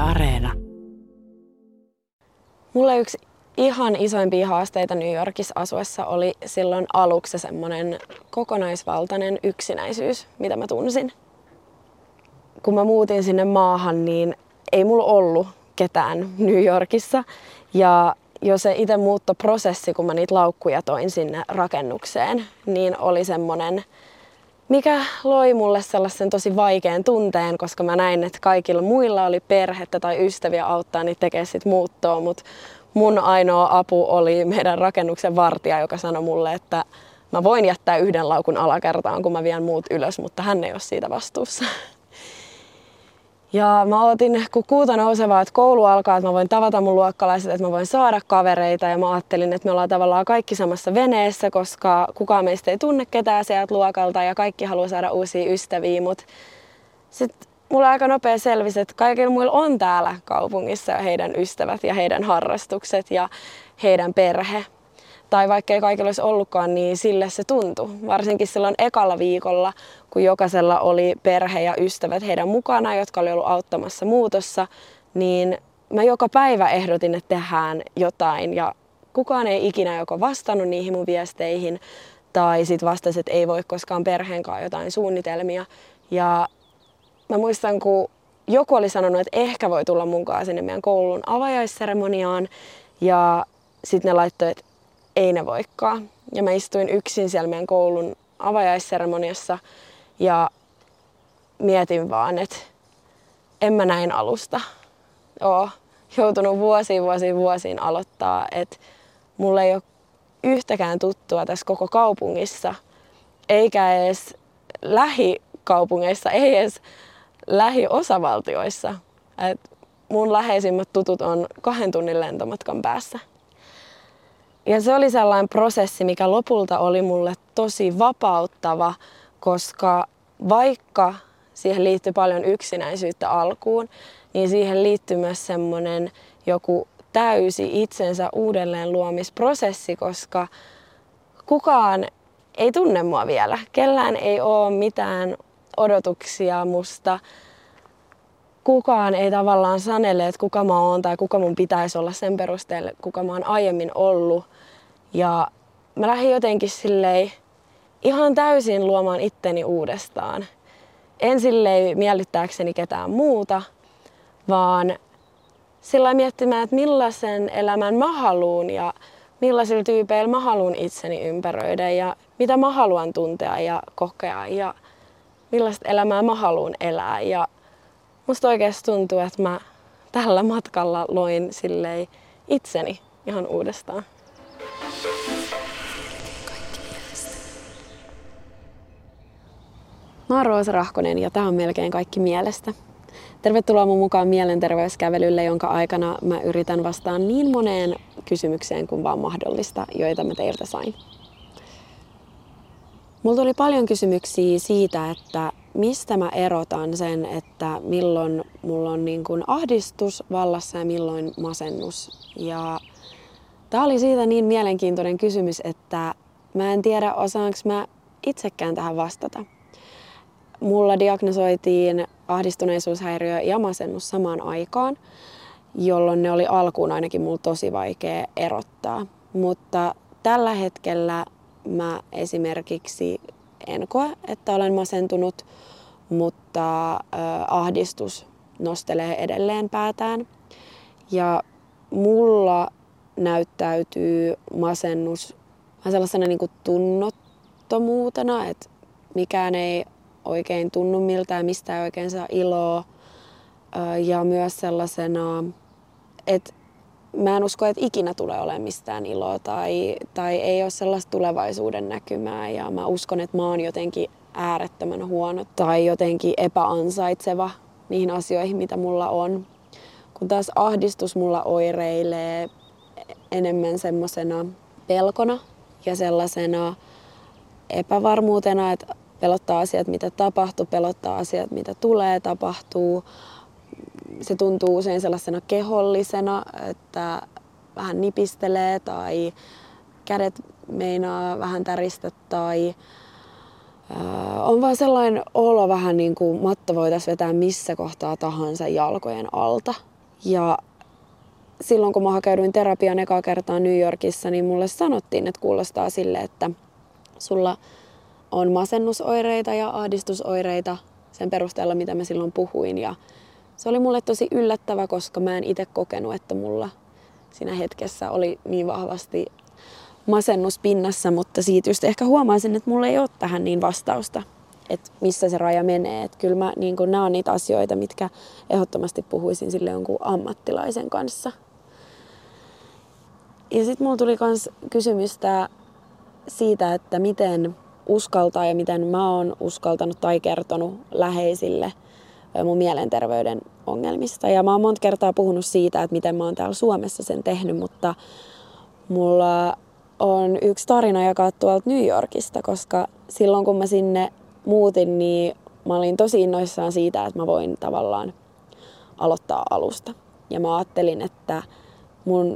Areena. Mulle yksi ihan isoimpia haasteita New Yorkissa asuessa oli silloin aluksi semmoinen kokonaisvaltainen yksinäisyys, mitä mä tunsin. Kun mä muutin sinne maahan, niin ei mulla ollut ketään New Yorkissa. Ja jo se itse muuttoprosessi, kun mä niitä laukkuja toin sinne rakennukseen, niin oli semmoinen, mikä loi mulle sellaisen tosi vaikean tunteen, koska mä näin, että kaikilla muilla oli perhettä tai ystäviä auttaa niitä tekemään sit muuttoa, mutta mun ainoa apu oli meidän rakennuksen vartija, joka sanoi mulle, että mä voin jättää yhden laukun alakertaan, kun mä vien muut ylös, mutta hän ei ole siitä vastuussa. Ja mä ootin, kun kuuta nousevaa, että koulu alkaa, että mä voin tavata mun luokkalaiset, että mä voin saada kavereita. Ja mä ajattelin, että me ollaan tavallaan kaikki samassa veneessä, koska kukaan meistä ei tunne ketään sieltä luokalta ja kaikki haluaa saada uusia ystäviä. Mutta sitten mulla aika nopea selvisi, että kaikilla muilla on täällä kaupungissa heidän ystävät ja heidän harrastukset ja heidän perhe. Tai vaikka ei kaikilla olisi ollutkaan, niin sille se tuntui. Varsinkin silloin ekalla viikolla, kun jokaisella oli perhe ja ystävät heidän mukana, jotka oli ollut auttamassa muutossa, niin mä joka päivä ehdotin, että tehdään jotain. Ja kukaan ei ikinä joko vastannut niihin mun viesteihin, tai sit vastasi, että ei voi koskaan perheen kanssa jotain suunnitelmia. Ja mä muistan, kun joku oli sanonut, että ehkä voi tulla mukaan sinne meidän koulun avajaisseremoniaan, ja sitten ne laittoi, että ei ne voikaan. Ja mä istuin yksin siellä meidän koulun avajaisseremoniassa ja mietin vaan, että en mä näin alusta oo joutunut vuosiin aloittaa, että mulla ei ole yhtäkään tuttua tässä koko kaupungissa, eikä edes lähikaupungeissa, ei edes lähiosavaltioissa. Et mun läheisimmät tutut on 2 tunnin lentomatkan päässä. Ja se oli sellainen prosessi, mikä lopulta oli mulle tosi vapauttava, koska vaikka siihen liittyi paljon yksinäisyyttä alkuun, niin siihen liittyi myös semmoinen joku täysi itsensä uudelleen luomisprosessi, koska kukaan ei tunne mua vielä. Kellään ei ole mitään odotuksia musta. Kukaan ei tavallaan sanele, että kuka mä oon tai kuka mun pitäisi olla sen perusteella, kuka mä oon aiemmin ollut. Ja mä lähdin jotenkin silleen ihan täysin luomaan itteni uudestaan. En silleen miellyttääkseni ketään muuta, vaan sillä miettimään, että millaisen elämän mä haluun ja millaisilla tyypeillä mä haluun itseni ympäröidä ja mitä mä haluan tuntea ja kokea ja millaista elämää mä haluun elää. Ja musta oikeasti tuntuu, että mä tällä matkalla loin silleen itseni ihan uudestaan. Mä oon Roosa Rahkonen ja tää on Melkein kaikki mielestä. Tervetuloa mun mukaan mielenterveyskävelylle, jonka aikana mä yritän vastaan niin moneen kysymykseen kuin vaan mahdollista, joita mä teiltä sain. Mulla tuli paljon kysymyksiä siitä, että mistä mä erotan sen, että milloin mulla on niin kuin ahdistus vallassa ja milloin masennus. Ja tää oli siitä niin mielenkiintoinen kysymys, että mä en tiedä osaanko mä itsekään tähän vastata. Mulla diagnosoitiin ahdistuneisuushäiriö ja masennus samaan aikaan, jolloin ne oli alkuun ainakin mulla tosi vaikea erottaa. Mutta tällä hetkellä mä esimerkiksi en koe, että olen masentunut, mutta ahdistus nostelee edelleen päätään. Ja mulla näyttäytyy masennus vähän sellaisena niin kuin tunnottomuutena, että mikään ei oikein tunnu miltään ja mistään ei oikein saa iloa. Ja myös sellaisena, että mä en usko, että ikinä tulee olemaan mistään iloa tai ei ole sellaista tulevaisuuden näkymää. Ja mä uskon, että mä oon jotenkin äärettömän huono tai jotenkin epäansaitseva niihin asioihin, mitä mulla on. Kun taas ahdistus mulla oireilee enemmän semmosena pelkona ja sellaisena epävarmuutena, että pelottaa asiat, mitä tapahtuu, pelottaa asiat, mitä tulee tapahtuu. Se tuntuu usein sellaisena kehollisena, että vähän nipistelee tai kädet meinaa vähän täristä tai on vaan sellainen olo vähän niin kuin matto voitaisiin vetää missä kohtaa tahansa jalkojen alta. Ja silloin kun mä hakeuduin terapiaan ekaa kertaa New Yorkissa, niin mulle sanottiin, että kuulostaa sille, että sulla on masennusoireita ja ahdistusoireita sen perusteella, mitä mä silloin puhuin. Ja se oli mulle tosi yllättävä, koska mä en itse kokenut, että mulla siinä hetkessä oli niin vahvasti masennus pinnassa, mutta siitä just ehkä huomasin, että mulla ei ole tähän niin vastausta, että missä se raja menee. Että kyllä mä, niin nämä on niitä asioita, mitkä ehdottomasti puhuisin sille jonkun ammattilaisen kanssa. Ja sitten mulla tuli myös kysymystä siitä, että miten uskaltaa ja miten mä oon uskaltanut tai kertonut läheisille mun mielenterveyden ongelmista. Ja mä oon monta kertaa puhunut siitä, että miten mä oon täällä Suomessa sen tehnyt, mutta mulla on yksi tarina jakaa tuolta New Yorkista, koska silloin kun mä sinne muutin, niin mä olin tosi innoissaan siitä, että mä voin tavallaan aloittaa alusta. Ja mä ajattelin, että mun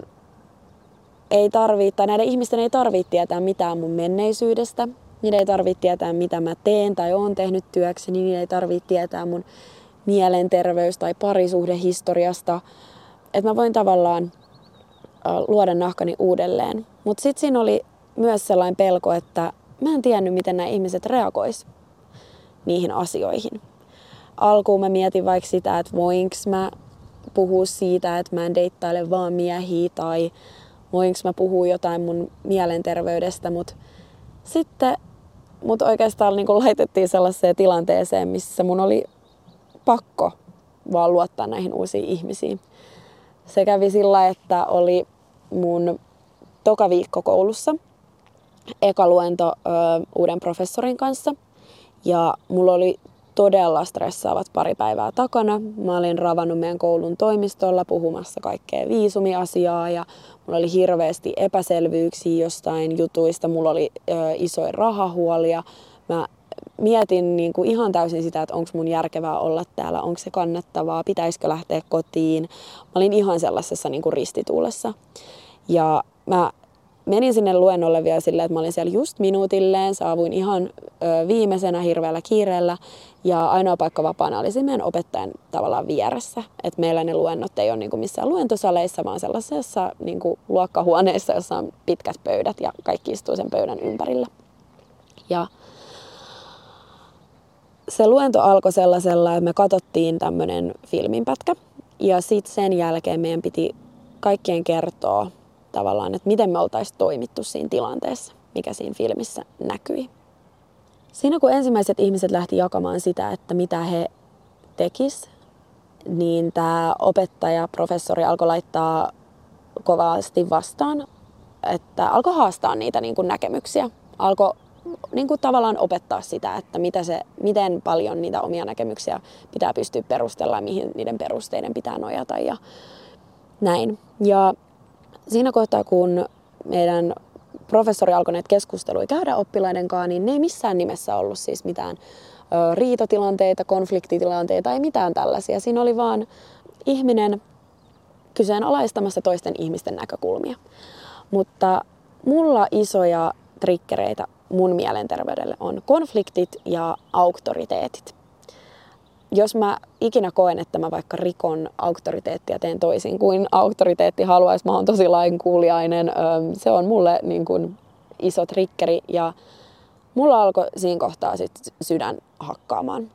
ei tai näiden ihmisten ei tarvitse tietää mitään mun menneisyydestä. Niiden ei tarvitse tietää, mitä mä teen tai oon tehnyt työkseni. Niiden ei tarvitse tietää mun mielenterveys- tai parisuhdehistoriasta. Että mä voin tavallaan luoda nahkani uudelleen. Mutta sitten siinä oli myös sellainen pelko, että mä en tiennyt, miten nämä ihmiset reagois niihin asioihin. Alkuun mä mietin vaikka sitä, että voinko mä puhua siitä, että mä en deittaile vaan miehiä tai voinko mä puhua jotain mun mielenterveydestä, mutta sitten mut oikeastaan niin kun laitettiin sellaiseen tilanteeseen, missä mun oli pakko vaan luottaa näihin uusiin ihmisiin. Se kävi sillä, että oli mun toka viikko koulussa, eka luento uuden professorin kanssa ja mulla oli todella stressaavat pari päivää takana. Mä olin ravannut meidän koulun toimistolla puhumassa kaikkea viisumiasiaa ja mulla oli hirveästi epäselvyyksiä jostain jutuista. Mulla oli isoja rahahuolia. Mä mietin niin kuin ihan täysin sitä, että onko mun järkevää olla täällä, onko se kannattavaa, pitäisikö lähteä kotiin. Mä olin ihan sellaisessa niin kuin ristituulessa. Ja mä menin sinne luennolle vielä silleen, että mä olin siellä just minuutilleen, saavuin ihan viimeisenä hirveällä kiireellä ja ainoa paikka vapaana oli meidän opettajan tavallaan vieressä. Että meillä ne luennot ei ole niin kuin missään luentosaleissa, vaan sellaisessa niin kuin luokkahuoneessa, jossa on pitkät pöydät ja kaikki istuu sen pöydän ympärillä. Ja se luento alkoi sellaisella, että me katsottiin tämmöinen filminpätkä ja sitten sen jälkeen meidän piti kaikkien kertoa tavallaan, että miten me oltaisiin toimittu siinä tilanteessa, mikä siinä filmissä näkyi. Siinä kun ensimmäiset ihmiset lähti jakamaan sitä, että mitä he tekis, niin tämä opettaja, professori alkoi laittaa kovasti vastaan, että alkoi haastaa niitä niin kuin näkemyksiä. Alkoi niin kuin tavallaan opettaa sitä, että miten paljon niitä omia näkemyksiä pitää pystyä perustella ja mihin niiden perusteiden pitää nojata ja näin. Ja siinä kohtaa, kun meidän professori alkoi näitä keskusteluja käydä oppilaiden kanssa, niin ne ei missään nimessä ollut siis mitään riitatilanteita, konfliktitilanteita, ei mitään tällaisia. Siinä oli vaan ihminen kyseenalaistamassa toisten ihmisten näkökulmia. Mutta mulla isoja triggereitä mun mielenterveydelle on konfliktit ja auktoriteetit. Jos mä ikinä koen, että mä vaikka rikon auktoriteettia, teen toisin kuin auktoriteetti haluaisi, mä oon tosi lainkuuliainen, se on mulle niin kuin iso triggeri ja mulla alkoi siinä kohtaa sit sydän hakkaamaan.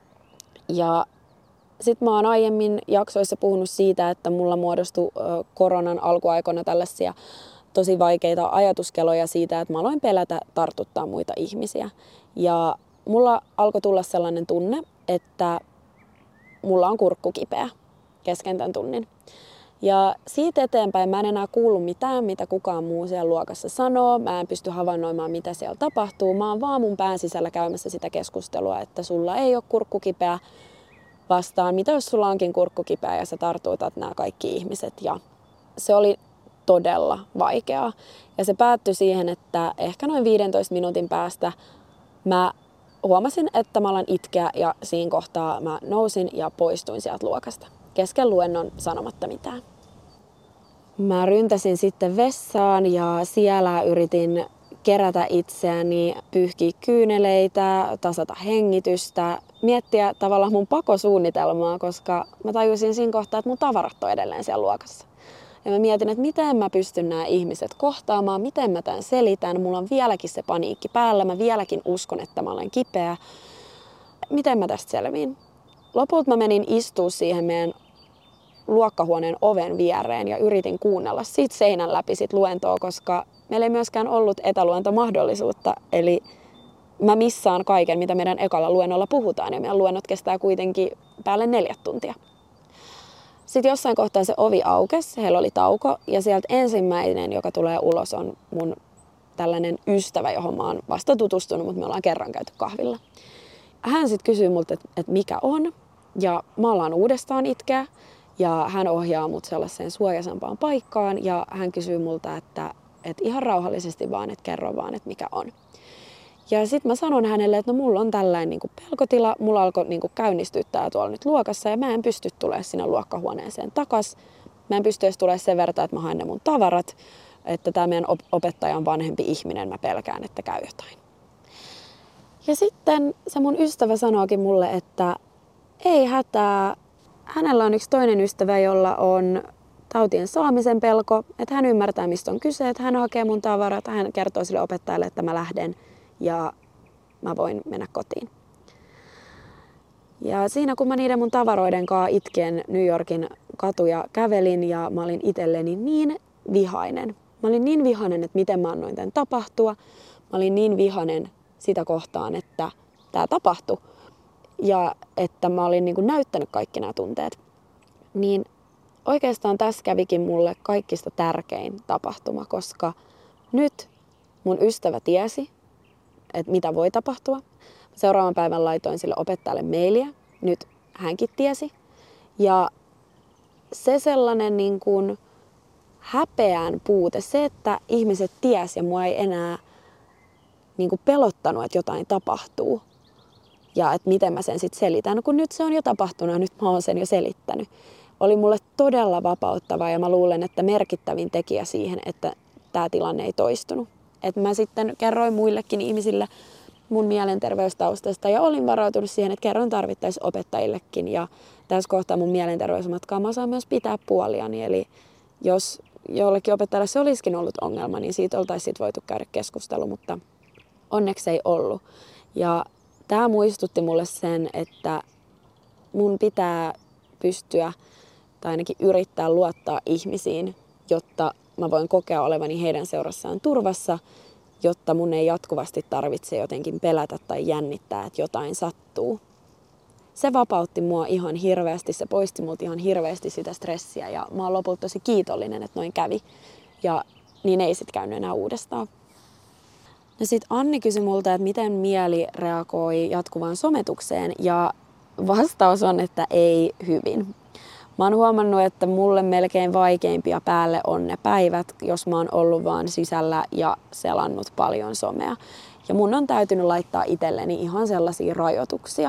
Ja sit mä oon aiemmin jaksoissa puhunut siitä, että mulla muodostui koronan alkuaikoina tällaisia tosi vaikeita ajatuskeloja siitä, että mä aloin pelätä tartuttaa muita ihmisiä. Ja mulla alkoi tulla sellainen tunne, että mulla on kurkku kipeä kesken tämän tunnin. Ja siitä eteenpäin mä en enää kuulu mitään, mitä kukaan muu siellä luokassa sanoo. Mä en pysty havainnoimaan, mitä siellä tapahtuu. Mä oon vaan mun pään sisällä käymässä sitä keskustelua, että sulla ei ole kurkku kipeä vastaan. Mitä jos sulla onkin kurkku kipeä ja sä tartutat nämä kaikki ihmiset. Ja se oli todella vaikeaa. Ja se päättyi siihen, että ehkä noin 15 minuutin päästä mä huomasin, että mä alan itkeä ja siinä kohtaa mä nousin ja poistuin sieltä luokasta. Kesken luennon sanomatta mitään. Mä ryntäsin sitten vessaan ja siellä yritin kerätä itseäni, pyyhkiä kyyneleitä, tasata hengitystä, miettiä tavallaan mun pakosuunnitelmaa, koska mä tajusin siinä kohtaa, että mun tavarat on edelleen siellä luokassa. Ja mä mietin, että miten mä pystyn nämä ihmiset kohtaamaan, miten mä tämän selitän. Mulla on vieläkin se paniikki päällä, mä vieläkin uskon, että mä olen kipeä. Miten mä tästä selviin? Lopulta mä menin istua siihen meidän luokkahuoneen oven viereen ja yritin kuunnella siitä seinän läpi sit luentoa, koska meillä ei myöskään ollut etäluentomahdollisuutta. Eli mä missaan kaiken, mitä meidän ekalla luennolla puhutaan, ja meidän luennot kestää kuitenkin päälle 4 tuntia. Sitten jossain kohtaa se ovi aukesi, heillä oli tauko, ja sieltä ensimmäinen, joka tulee ulos, on mun tällainen ystävä, johon mä oon vasta tutustunut, mutta me ollaan kerran käyty kahvilla. Hän sitten kysyy multa, että mikä on, ja mä alan uudestaan itkeä, ja hän ohjaa mut sellaiseen suojaisempaan paikkaan, ja hän kysyy multa, että ihan rauhallisesti vaan, että kerro vaan, että mikä on. Ja sitten mä sanon hänelle, että no mulla on tällainen niin kuin pelkotila, mulla alkoi niin kuin käynnistyttää tuolla nyt luokassa ja mä en pysty tulemaan sinne luokkahuoneeseen takas. Mä en pysty edes tulemaan sen verran, että mä haen ne mun tavarat, että tämä meidän opettaja on vanhempi ihminen, mä pelkään, että käy jotain. Ja sitten se mun ystävä sanookin mulle, että ei hätää, hänellä on yksi toinen ystävä, jolla on tautien saamisen pelko, että hän ymmärtää, mistä on kyse, että hän hakee mun tavarat, hän kertoo sille opettajalle, että mä lähden ja mä voin mennä kotiin. Ja siinä kun mä niiden mun tavaroiden kanssa itkien New Yorkin katuja kävelin ja mä olin itselleni niin vihainen. Mä olin niin vihainen, että miten mä annoin tämän tapahtua. Mä olin niin vihainen sitä kohtaan, että tää tapahtui. Ja että mä olin niin kuin näyttänyt kaikki nämä tunteet. Niin oikeastaan tässä kävikin mulle kaikista tärkein tapahtuma, koska nyt mun ystävä tiesi, että mitä voi tapahtua. Seuraavan päivän laitoin sille opettajalle mailia. Nyt hänkin tiesi. Ja se sellainen niin kuin häpeän puute, se, että ihmiset tiesi ja mua ei enää niin kuin pelottanut, että jotain tapahtuu. Ja että miten mä sen sitten selitän. No kun nyt se on jo tapahtunut ja nyt mä oon sen jo selittänyt. Oli mulle todella vapauttava ja mä luulen, että merkittävin tekijä siihen, että tämä tilanne ei toistunut. Että mä sitten kerroin muillekin ihmisille mun mielenterveystaustasta ja olin varautunut siihen, että kerron tarvittaisiin opettajillekin. Ja tässä kohtaa mun mielenterveysmatkaa mä osaan myös pitää puoliani. Eli jos jollekin opettajalle se olisikin ollut ongelma, niin siitä oltaisiin voitu käydä keskustelu, mutta onneksi ei ollut. Ja tämä muistutti mulle sen, että mun pitää pystyä tai ainakin yrittää luottaa ihmisiin, jotta mä voin kokea olevani heidän seurassaan turvassa, jotta mun ei jatkuvasti tarvitse jotenkin pelätä tai jännittää, että jotain sattuu. Se vapautti mua ihan hirveästi, se poisti multa ihan hirveästi sitä stressiä ja mä oon lopulta tosi kiitollinen, että noin kävi. Ja niin ei sit käynyt enää uudestaan. No sit Anni kysyi multa, että miten mieli reagoi jatkuvaan sometukseen ja vastaus on, että ei hyvin. Mä oon huomannut, että mulle melkein vaikeimpia päälle on ne päivät, jos mä oon ollut vaan sisällä ja selannut paljon somea. Ja mun on täytynyt laittaa itselleni ihan sellaisia rajoituksia.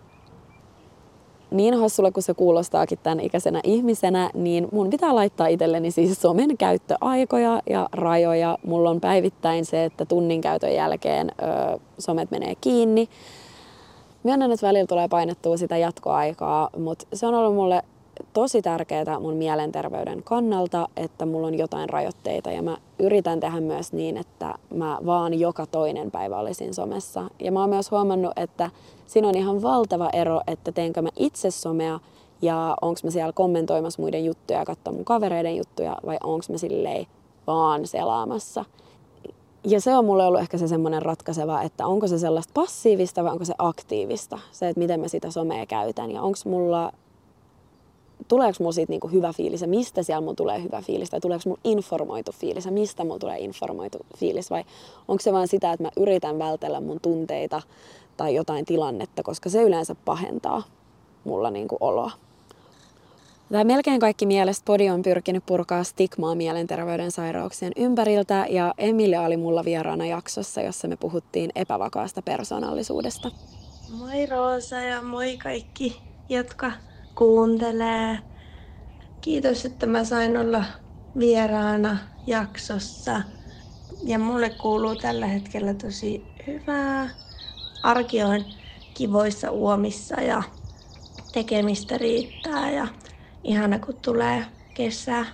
Niin hassulla kuin se kuulostaakin tämän ikäisenä ihmisenä, niin mun pitää laittaa itselleni siis somen käyttöaikoja ja rajoja. Mulla on päivittäin se, että tunnin käytön jälkeen somet menee kiinni. Myönnän, että välillä tulee painettua sitä jatkoaikaa, mutta se on ollut mulle tosi tärkeää mun mielenterveyden kannalta, että mulla on jotain rajoitteita ja mä yritän tehdä myös niin, että mä vaan joka toinen päivä olisin somessa. Ja mä oon myös huomannut, että siinä on ihan valtava ero, että teenkö mä itse somea ja onko mä siellä kommentoimassa muiden juttuja ja katsoa mun kavereiden juttuja vai onko mä silleen vaan selaamassa. Ja se on mulle ollut ehkä se semmoinen ratkaiseva, että onko se sellaista passiivista vai onko se aktiivista. Se, että miten mä sitä somea käytän ja tuleeko mulla siitä niinku hyvä fiilis ja mistä siellä mulla tulee hyvä fiilis tai tuleeko mulla informoitu fiilis ja mistä mulla tulee informoitu fiilis vai onko se vaan sitä, että mä yritän vältellä mun tunteita tai jotain tilannetta, koska se yleensä pahentaa mulla niinku oloa. Tai melkein kaikki mielestä Podi on pyrkinyt purkaa stigmaa mielenterveyden sairauksien ympäriltä ja Emilia oli mulla vieraana jaksossa, jossa me puhuttiin epävakaasta persoonallisuudesta. Moi Roosa ja moi kaikki, jotka kuuntelee. Kiitos, että mä sain olla vieraana jaksossa. Ja mulle kuuluu tällä hetkellä tosi hyvää. Arki on kivoissa uomissa ja tekemistä riittää ja ihana kun tulee kesä.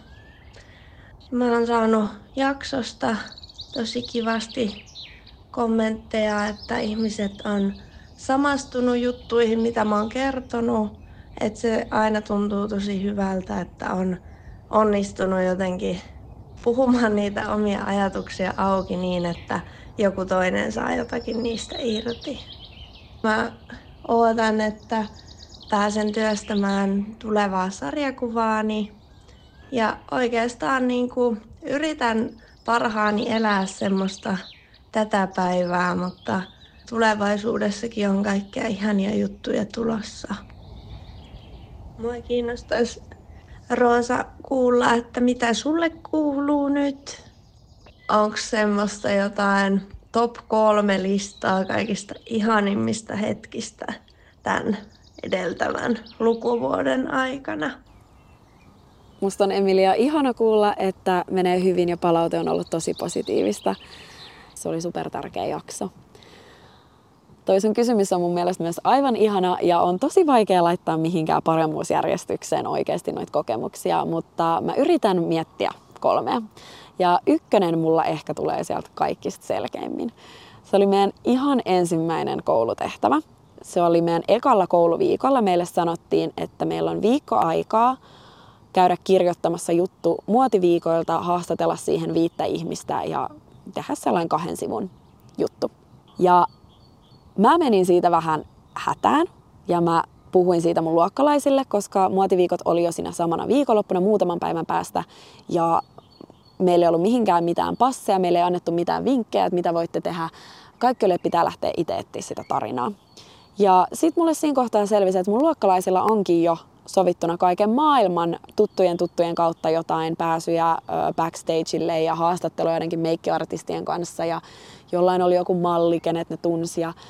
Mä oon saanut jaksosta tosi kivasti kommentteja, että ihmiset on samastunut juttuihin, mitä mä oon kertonut. Että se aina tuntuu tosi hyvältä, että on onnistunut jotenkin puhumaan niitä omia ajatuksia auki niin, että joku toinen saa jotakin niistä irti. Mä ootan, että pääsen työstämään tulevaa sarjakuvaani ja oikeastaan yritän parhaani elää semmoista tätä päivää, mutta tulevaisuudessakin on kaikkea ihania juttuja tulossa. Mua kiinnostaisi, Roosa, kuulla, että mitä sulle kuuluu nyt? Onko semmoista jotain top 3 listaa kaikista ihanimmista hetkistä tämän edeltävän lukuvuoden aikana? Musta on, Emilia, ihana kuulla, että menee hyvin ja palaute on ollut tosi positiivista. Se oli super tärkeä jakso. Toi sun kysymys on mun mielestä myös aivan ihana ja on tosi vaikea laittaa mihinkään paremmuusjärjestykseen oikeasti noita kokemuksia, mutta mä yritän miettiä 3. Ja 1 mulla ehkä tulee sieltä kaikista selkeimmin. Se oli meidän ihan ensimmäinen koulutehtävä. Se oli meidän ekalla kouluviikolla. Meille sanottiin, että meillä on viikko aikaa käydä kirjoittamassa juttu muotiviikoilta, haastatella siihen 5 ihmistä ja tehdä sellainen 2 sivun juttu. Ja mä menin siitä vähän hätään ja mä puhuin siitä mun luokkalaisille, koska muotiviikot oli jo siinä samana viikonloppuna muutaman päivän päästä ja meillä ei ollut mihinkään mitään passeja, meille ei annettu mitään vinkkejä, että mitä voitte tehdä. Kaikille pitää lähteä itse etsiä sitä tarinaa. Ja sit mulle siinä kohtaa selvisi, että mun luokkalaisilla onkin jo sovittuna kaiken maailman tuttujen kautta jotain pääsyjä backstageille ja haastatteluja joidenkin meikkiartistien kanssa ja jollain oli joku malli, kenet ne tunsi. Ja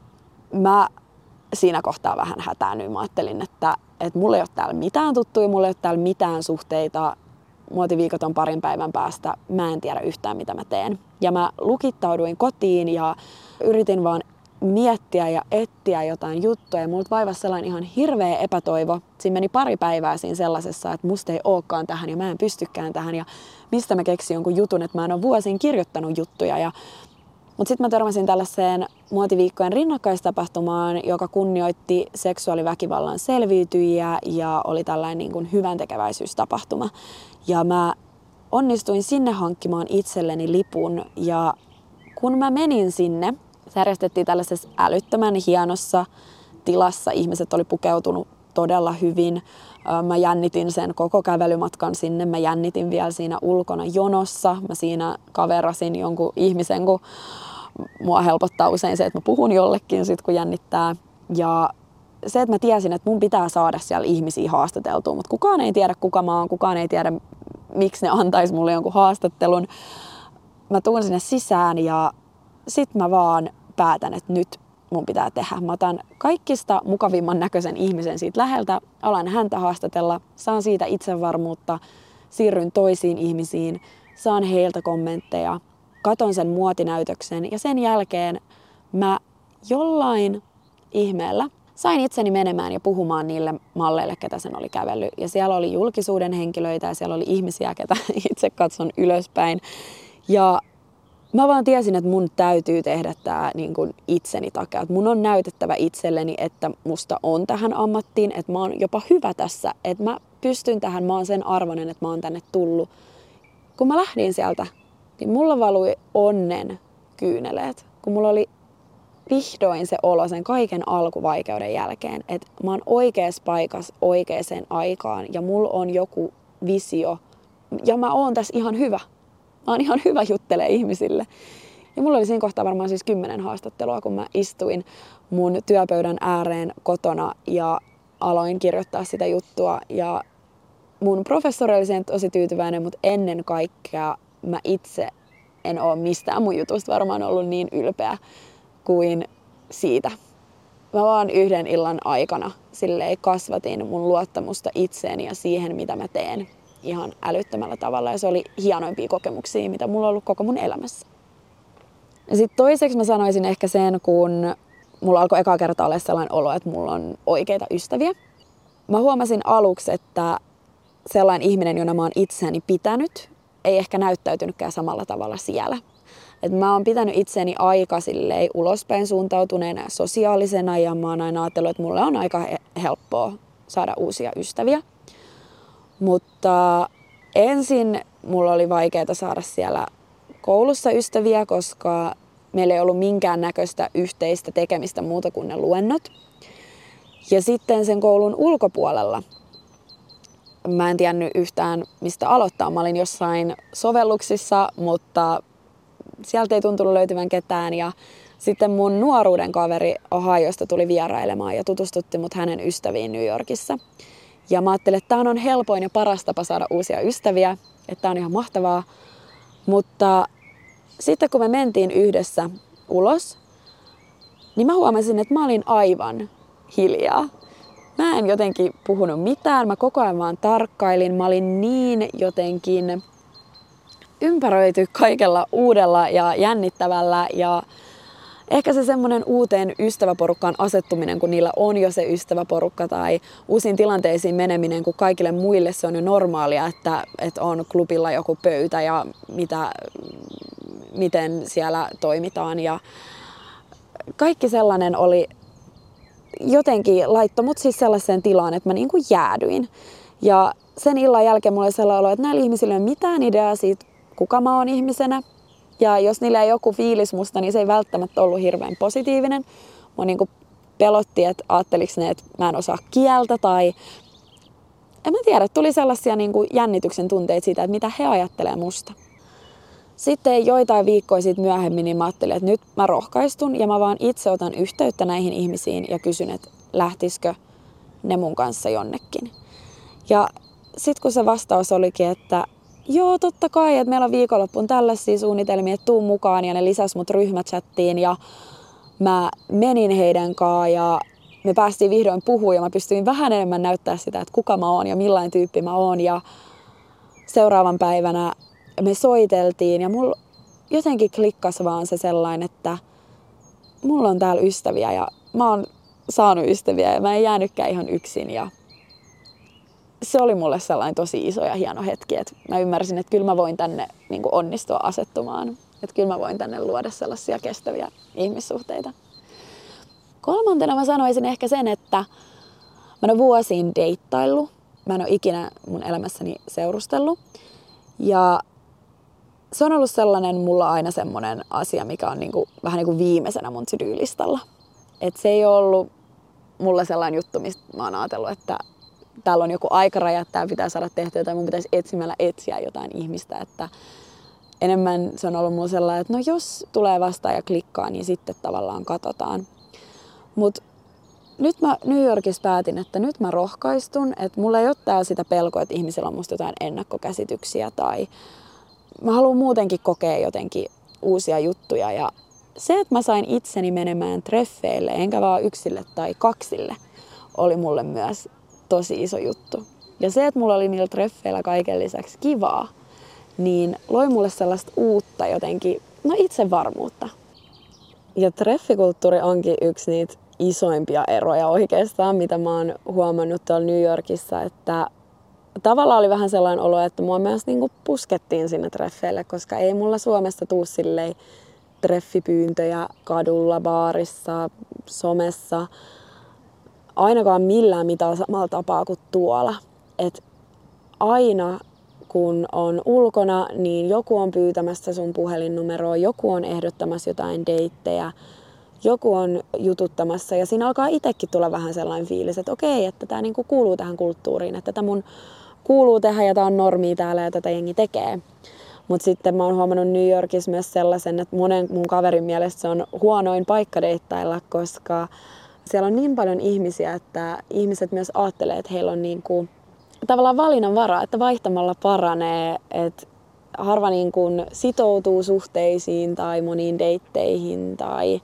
mä siinä kohtaa vähän hätäännyin. Mä ajattelin, että mulla ei ole täällä mitään tuttuja, mulla ei ole täällä mitään suhteita. Muotiviikot on 2 päivän päästä. Mä en tiedä yhtään, mitä mä teen. Ja mä lukittauduin kotiin ja yritin vaan miettiä ja etsiä jotain juttuja. Ja mulla vaivasi sellainen ihan hirveä epätoivo. Siinä meni 2 päivää siinä sellaisessa, että musta ei olekaan tähän ja mä en pystykään tähän. Ja mistä mä keksin jonkun jutun, että mä en ole vuosiin kirjoittanut juttuja. Mutta sitten mä törmäsin tällaiseen muotiviikkojen rinnakkaistapahtumaan, joka kunnioitti seksuaaliväkivallan selviytyjiä ja oli tällainen niin kuin hyväntekeväisyystapahtuma. Ja mä onnistuin sinne hankkimaan itselleni lipun ja kun mä menin sinne, se järjestettiin tällaisessa älyttömän hienossa tilassa. Ihmiset oli pukeutunut todella hyvin. Mä jännitin sen koko kävelymatkan sinne. Mä jännitin vielä siinä ulkona jonossa. Mä siinä kaverasin jonkun ihmisen, kun mua helpottaa usein se, että mä puhun jollekin sit, kun jännittää. Ja se, että mä tiesin, että mun pitää saada siellä ihmisiä haastateltua, mutta kukaan ei tiedä, kuka mä oon, kukaan ei tiedä, miksi ne antaisi mulle jonkun haastattelun. Mä tuun sinne sisään ja sit mä vaan päätän, että nyt mun pitää tehdä. Mä otan kaikista mukavimman näköisen ihmisen siitä läheltä, alan häntä haastatella, saan siitä itsevarmuutta, siirryn toisiin ihmisiin, saan heiltä kommentteja, katon sen muotinäytöksen ja sen jälkeen mä jollain ihmeellä sain itseni menemään ja puhumaan niille malleille, ketä sen oli kävellyt. Ja siellä oli julkisuuden henkilöitä ja siellä oli ihmisiä, ketä itse katson ylöspäin. Ja mä vaan tiesin, että mun täytyy tehdä tää niin kuin itseni takia. Mun on näytettävä itselleni, että musta on tähän ammattiin, että mä oon jopa hyvä tässä, että mä pystyn tähän, mä oon sen arvoinen, että mä oon tänne tullut. Kun mä lähdin sieltä, niin mulla valui onnen kyyneleet, kun mulla oli vihdoin se olo sen kaiken alkuvaikeuden jälkeen, että mä oon oikeassa paikassa oikeaan aikaan ja mulla on joku visio ja mä oon tässä ihan hyvä. Mä oon ihan hyvä juttelee ihmisille. Ja mulla oli siinä kohtaa varmaan siis 10 haastattelua, kun mä istuin mun työpöydän ääreen kotona ja aloin kirjoittaa sitä juttua. Ja mun professori oli siihen tosi tyytyväinen, mutta ennen kaikkea mä itse en oo mistään mun jutusta varmaan ollut niin ylpeä kuin siitä. Mä vaan 1 illan aikana silleen kasvatin mun luottamusta itseeni ja siihen, mitä mä teen ihan älyttömällä tavalla. Ja se oli hienoimpia kokemuksia, mitä mulla on ollut koko mun elämässä. Ja sitten toiseksi mä sanoisin ehkä sen, kun mulla alkoi ekaa kertaa olla sellainen olo, että mulla on oikeita ystäviä. Mä huomasin aluksi, että sellainen ihminen, jona mä oon itseäni pitänyt, ei ehkä näyttäytynytkään samalla tavalla siellä. Et mä oon pitänyt itseäni aika silleen ulospäin suuntautuneena ja sosiaalisena ja mä oon aina ajatellut, että mulle on aika helppoa saada uusia ystäviä. Mutta ensin mulla oli vaikeaa saada siellä koulussa ystäviä, koska meillä ei ollut minkäännäköistä yhteistä tekemistä muuta kuin ne luennot. Ja sitten sen koulun ulkopuolella mä en tiennyt yhtään mistä aloittaa. Mä olin jossain sovelluksissa, mutta sieltä ei tuntunut löytyvän ketään. Ja sitten mun nuoruuden kaveri Ohiosta tuli vierailemaan ja tutustutti mut hänen ystäviin New Yorkissa. Ja mä ajattelin, että tää on helpoin ja paras tapa saada uusia ystäviä, että tää on ihan mahtavaa. Mutta sitten kun me mentiin yhdessä ulos, niin mä huomasin, että mä olin aivan hiljaa. Mä en jotenkin puhunut mitään, mä koko ajan vaan tarkkailin. Mä olin niin jotenkin ympäröity kaikella uudella ja jännittävällä. Ja ehkä se semmoinen uuteen ystäväporukkaan asettuminen, kun niillä on jo se ystäväporukka tai uusiin tilanteisiin meneminen, kun kaikille muille se on jo normaalia, että on klubilla joku pöytä ja miten siellä toimitaan. Ja kaikki sellainen oli jotenkin laittoi mut siis sellaiseen tilaan, että mä niin kuin jäädyin. Ja sen illan jälkeen mulla oli sellainen olo, että näillä ihmisillä ei ole mitään ideaa siitä, kuka mä oon ihmisenä. Ja jos niillä ei joku fiilis musta, niin se ei välttämättä ollut hirveän positiivinen. Mua niin kuin pelotti, että ajatteliks ne, että mä en osaa kieltä tai en mä tiedä, tuli sellaisia niin kuin jännityksen tunteita siitä, että mitä he ajattelee musta. Sitten joitain viikkoja siitä myöhemmin niin mä ajattelin, että nyt mä rohkaistun ja mä vaan itse otan yhteyttä näihin ihmisiin ja kysyn, että lähtisikö ne mun kanssa jonnekin. Ja sitten kun se vastaus olikin, että joo totta kai, että meillä on viikonloppuun tällaisia suunnitelmia, että tuu mukaan ja ne lisäsi mut ryhmächattiin ja mä menin heidän kanssaan ja me päästiin vihdoin puhumaan ja mä pystyin vähän enemmän näyttää sitä, että kuka mä oon ja millainen tyyppi mä oon ja seuraavan päivänä me soiteltiin ja mulla jotenkin klikkasi vaan se sellainen, että mulla on täällä ystäviä ja mä oon saanut ystäviä ja mä en jäänytkään ihan yksin. Ja se oli mulle sellainen tosi iso ja hieno hetki, että mä ymmärsin, että kyllä mä voin tänne niin kuin onnistua asettumaan. Että kyllä mä voin tänne luoda sellaisia kestäviä ihmissuhteita. Kolmantena mä sanoisin ehkä sen, että mä en ole vuosiin deittaillut. Mä en ole ikinä mun elämässäni seurustellut. Ja se on ollut sellainen mulla aina semmoinen asia, mikä on niinku, vähän niin kuin viimeisenä mun to-do-listalla. Et se ei ole ollut mulla sellainen juttu, mistä mä oon ajatellut, että täällä on joku aikaraja, että tää pitää saada tehtyä tai mun pitäisi etsimällä etsiä jotain ihmistä. Että enemmän se on ollut mulla sellainen, että no jos tulee vastaan ja klikkaa, niin sitten tavallaan katsotaan. Mut nyt mä New Yorkissa päätin, että nyt mä rohkaistun, että mulla ei ole täällä sitä pelkoa, että ihmisillä on musta jotain ennakkokäsityksiä tai mä haluan muutenkin kokea jotenkin uusia juttuja ja se, että mä sain itseni menemään treffeille, enkä vaan yksille tai kaksille, oli mulle myös tosi iso juttu. Ja se, että mulla oli niillä treffeillä kaiken lisäksi kivaa, niin loi mulle sellaista uutta jotenkin, itsevarmuutta. Ja treffikulttuuri onkin yksi niitä isoimpia eroja oikeastaan, mitä mä oon huomannut tuolla New Yorkissa, että tavallaan oli vähän sellainen olo, että mua myös niinku puskettiin sinne treffeille, koska ei mulla Suomesta tuu silleen treffipyyntöjä kadulla, baarissa, somessa, ainakaan millään mitään samalla tapaa kuin tuolla. Et aina kun on ulkona, niin joku on pyytämässä sun puhelinnumeroa, joku on ehdottamassa jotain deittejä, joku on jututtamassa ja siinä alkaa itsekin tulla vähän sellainen fiilis, että okei, että tämä niinku kuuluu tähän kulttuuriin, että tätä mun kuuluu tehdä ja tämä on normia täällä ja tätä jengi tekee. Mutta sitten mä oon huomannut New Yorkissa myös sellaisen, että monen mun kaverin mielestä se on huonoin paikka deittailla, koska siellä on niin paljon ihmisiä, että ihmiset myös ajattelee, että heillä on niinku tavallaan valinnanvaraa, että vaihtamalla paranee, että harva niin kuin sitoutuu suhteisiin tai moniin deitteihin tai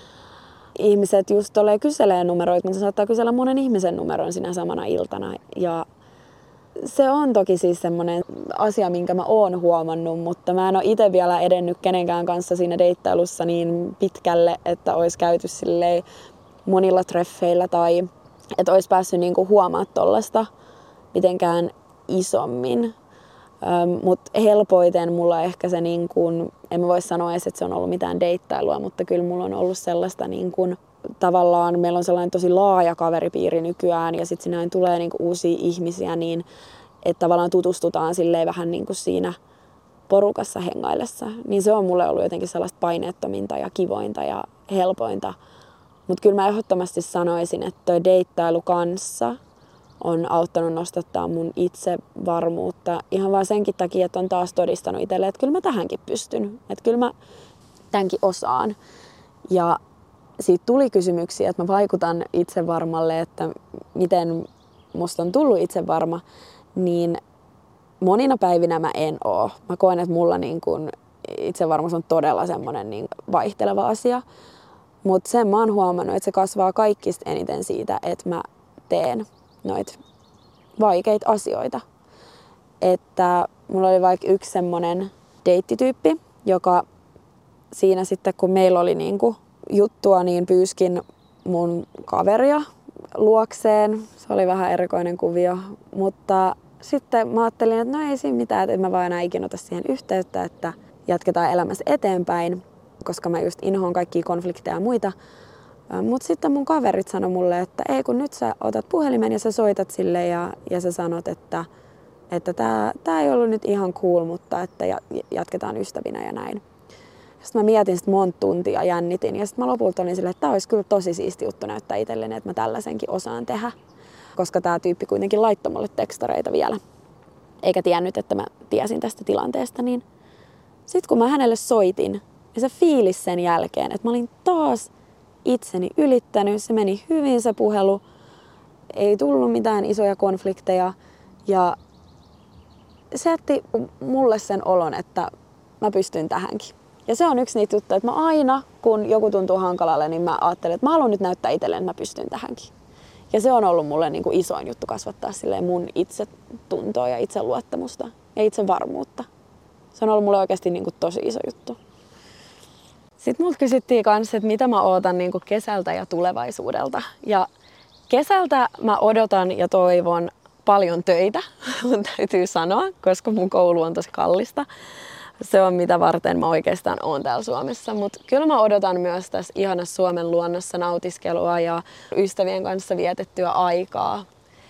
ihmiset just kyselee numeroita, mutta saattaa kysellä monen ihmisen numeron sinä samana iltana. Ja se on toki siis semmoinen asia, minkä mä oon huomannut, mutta mä en ole itse vielä edennyt kenenkään kanssa siinä deittailussa niin pitkälle, että olisi käyty silleen monilla treffeillä tai että olisi päässyt niinku huomaamaan tollaista mitenkään isommin. Mutta helpoiten mulla ehkä se, en mä voi sanoa edes, että se on ollut mitään deittailua, mutta kyllä mulla on ollut sellaista tavallaan, meillä on sellainen tosi laaja kaveripiiri nykyään ja sitten sinne tulee uusia ihmisiä, niin että tavallaan tutustutaan silleen vähän siinä porukassa hengaillessa. Niin se on mulle ollut jotenkin sellaista paineettominta ja kivointa ja helpointa. Mutta kyllä mä ehdottomasti sanoisin, että toi deittailu kanssa on auttanut nostattaa mun itsevarmuutta ihan vaan senkin takia, että on taas todistanut itselle, että kyllä mä tähänkin pystyn. Että kyllä mä tämänkin osaan. Ja siitä tuli kysymyksiä, että mä vaikutan itsevarmalle, että miten musta on tullut itsevarma, niin monina päivinä mä en oo. Mä koen, että mulla itsevarmuus on todella semmoinen vaihteleva asia. Mutta sen mä oon huomannut, että se kasvaa kaikista eniten siitä, että mä teen noita vaikeita asioita. Että mulla oli vaikka yksi semmonen deittityyppi, joka siinä sitten kun meillä oli juttua, niin pyyskin mun kaveria luokseen. Se oli vähän erikoinen kuvio, mutta sitten mä ajattelin, että no ei siinä mitään, että mä vaan enää ikinä ota siihen yhteyttä, että jatketaan elämässä eteenpäin, koska mä just inhoan kaikkia konflikteja ja muita. Mutta sitten mun kaverit sanoi mulle, että ei kun nyt sä otat puhelimen ja sä soitat sille ja sä sanot, että tää ei ollut nyt ihan cool, mutta että jatketaan ystävinä ja näin. Sitten mä mietin sitä monta tuntia, jännitin ja sitten mä lopulta olin silleen, että tää olisi kyllä tosi siisti juttu näyttää itselleni, että mä tällaisenkin osaan tehdä. Koska tää tyyppi kuitenkin laittoi mulle tekstareita vielä, eikä tiennyt, että mä tiesin tästä tilanteesta. Niin sitten kun mä hänelle soitin ja se fiilis sen jälkeen, että mä olin taas itseni ylittänyt, se meni hyvin se puhelu, ei tullut mitään isoja konflikteja ja se jätti mulle sen olon, että mä pystyn tähänkin. Ja se on yksi niitä juttuja, että mä aina, kun joku tuntuu hankalalle, niin mä ajattelen, että mä haluan nyt näyttää itselle, että mä pystyn tähänkin. Ja se on ollut mulle isoin juttu kasvattaa mun itsetuntoa ja itseluottamusta ja itsevarmuutta. Se on ollut mulle oikeasti tosi iso juttu. Sitten multa kysyttiin kanssa, että mitä mä ootan kesältä ja tulevaisuudelta. Ja kesältä mä odotan ja toivon paljon töitä, mun täytyy sanoa, koska mun koulu on tosi kallista. Se on mitä varten mä oikeastaan oon täällä Suomessa. Mutta kyllä mä odotan myös tässä ihanassa Suomen luonnossa nautiskelua ja ystävien kanssa vietettyä aikaa.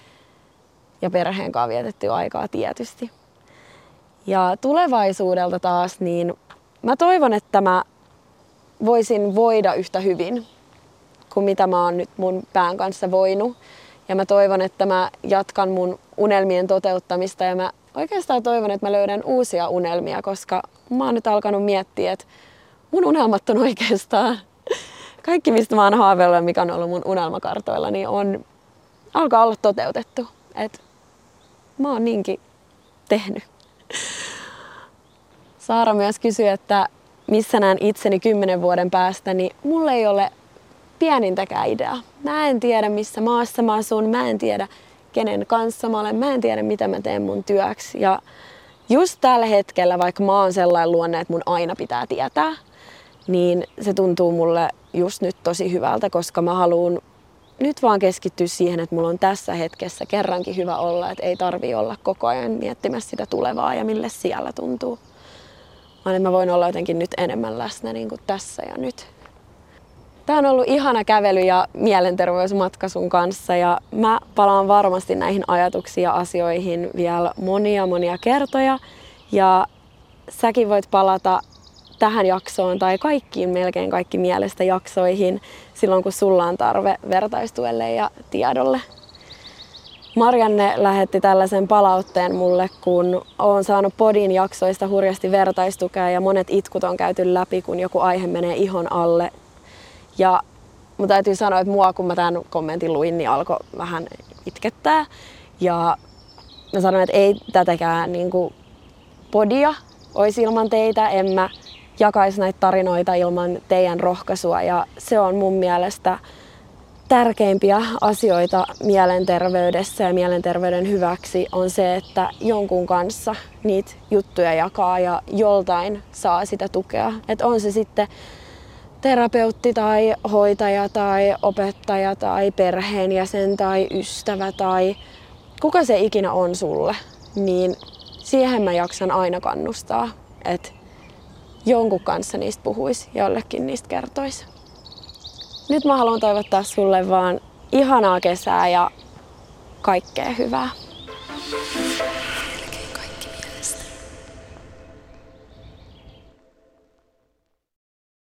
Ja perheen kanssa vietettyä aikaa tietysti. Ja tulevaisuudelta taas, niin mä toivon, että mä voisin voida yhtä hyvin kuin mitä mä oon nyt mun pään kanssa voinut. Ja mä toivon, että mä jatkan mun unelmien toteuttamista ja mä oikeastaan toivon, että mä löydän uusia unelmia, koska mä oon nyt alkanut miettiä, että mun unelmat on oikeastaan kaikki, mistä mä oon haaveillut ja mikä on ollut mun unelmakartoilla, niin alkaa olla toteutettu. Et mä oon niinkin tehnyt. Saara myös kysyi, että missä näen itseni 10 vuoden päästä, niin mulla ei ole pienintäkään ideaa. Mä en tiedä, missä maassa mä asun, mä en tiedä, kenen kanssa mä olen, mä en tiedä, mitä mä teen mun työksi. Ja just tällä hetkellä, vaikka mä oon sellainen luonne, että mun aina pitää tietää, niin se tuntuu mulle just nyt tosi hyvältä, koska mä haluan nyt vaan keskittyä siihen, että mulla on tässä hetkessä kerrankin hyvä olla, että ei tarvii olla koko ajan miettimässä sitä tulevaa ja mille siellä tuntuu. Vaan että mä voin olla jotenkin nyt enemmän läsnä niin kuin tässä ja nyt. Tää on ollut ihana kävely ja mielenterveysmatka sun kanssa ja mä palaan varmasti näihin ajatuksiin ja asioihin vielä monia kertoja. Ja säkin voit palata tähän jaksoon tai melkein kaikki mielestä jaksoihin silloin, kun sulla on tarve vertaistuelle ja tiedolle. Marianne lähetti tällaisen palautteen mulle, kun olen saanut podin jaksoista hurjasti vertaistukea ja monet itkut on käyty läpi, kun joku aihe menee ihon alle. Ja mun täytyy sanoa, että mua kun mä tämän kommentin luin, niin alkoi vähän itkettää. Ja mä sanoin, että ei tätäkään podia olisi ilman teitä, en mä jakaisi näitä tarinoita ilman teidän rohkaisua. Ja se on mun mielestä tärkeimpiä asioita mielenterveydessä ja mielenterveyden hyväksi on se, että jonkun kanssa niitä juttuja jakaa ja joltain saa sitä tukea. Et on se sitten terapeutti tai hoitaja tai opettaja tai perheenjäsen tai ystävä tai kuka se ikinä on sulle, niin siihen mä jaksan aina kannustaa, että jonkun kanssa niistä puhuisi, jollekin niistä kertoisi. Nyt mä haluan toivottaa sulle vaan ihanaa kesää ja kaikkea hyvää.